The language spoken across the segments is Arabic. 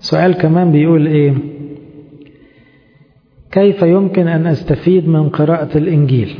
سؤال كمان بيقول ايه؟ كيف يمكن أن أستفيد من قراءة الإنجيل؟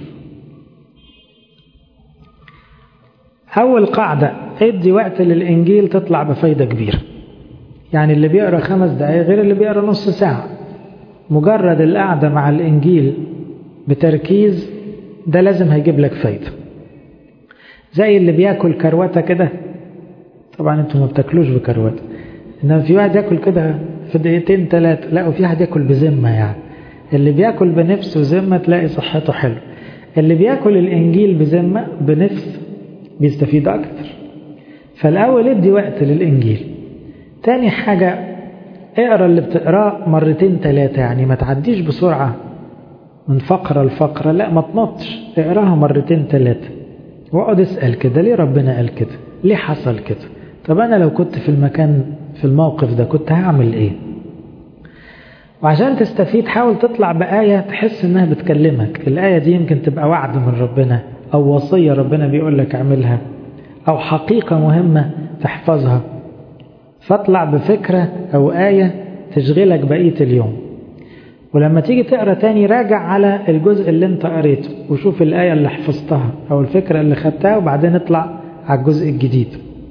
أول قاعدة، ادي وقت للإنجيل تطلع بفايدة كبيرة. يعني اللي بيقرأ 5 دقايق غير اللي بيقرأ نص ساعة. مجرد القعدة مع الإنجيل بتركيز ده لازم هيجيب لك فايدة. زي اللي بياكل كروتة كده، طبعا انتوا ما بتاكلوش بكروتة، انما في واحد ياكل كده في دقيقتين 3، لا وفي واحد ياكل بذمة. يعني اللي بياكل بنفس وذمة تلاقي صحته حلو. اللي بياكل الإنجيل بذمة بنفس بيستفيد أكتر. فالأول ادي وقت للإنجيل. تاني حاجة، اقرأ اللي بتقراه 2 3 مرات. يعني ما تعديش بسرعة من فقرة لفقرة، لا ما تنطش، اقراها 2 3 مرات واقعد اسأل كده، ليه ربنا قال كده؟ ليه حصل كده؟ طب أنا لو كنت في المكان في الموقف ده كنت هعمل ايه؟ وعشان تستفيد حاول تطلع بآية تحس انها بتكلمك. الآية دي يمكن تبقى وعد من ربنا، أو وصية ربنا بيقول لك اعملها، أو حقيقة مهمة تحفظها. فاطلع بفكرة أو آية تشغلك بقية اليوم. ولما تيجي تقرأ تاني راجع على الجزء اللي انت قريته وشوف الآية اللي حفظتها أو الفكرة اللي خدتها، وبعدين اطلع على الجزء الجديد.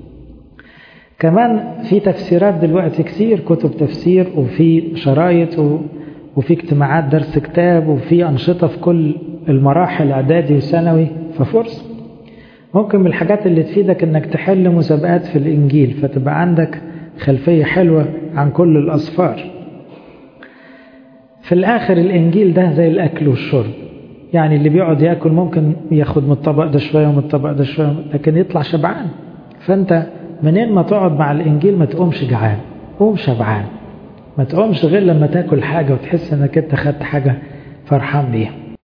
كمان في تفسيرات دلوقتي كتير، كتب تفسير وفي شرايط وفي اجتماعات درس كتاب وفي أنشطة في كل المراحل، إعدادي وثانوي. ففرصة ممكن من الحاجات اللي تفيدك انك تحل مسابقات في الإنجيل، فتبقى عندك خلفية حلوة عن كل الأصفار. في الآخر الإنجيل ده زي الأكل والشرب. يعني اللي بيقعد يأكل ممكن ياخد من الطبق ده شوية ومن الطبق ده شوية، لكن يطلع شبعان. فأنت منين ما تقعد مع الإنجيل ما تقومش جعان، قوم شبعان. ما تقومش غير لما تاكل حاجة وتحس انك انت خدت حاجة فرحان بيها.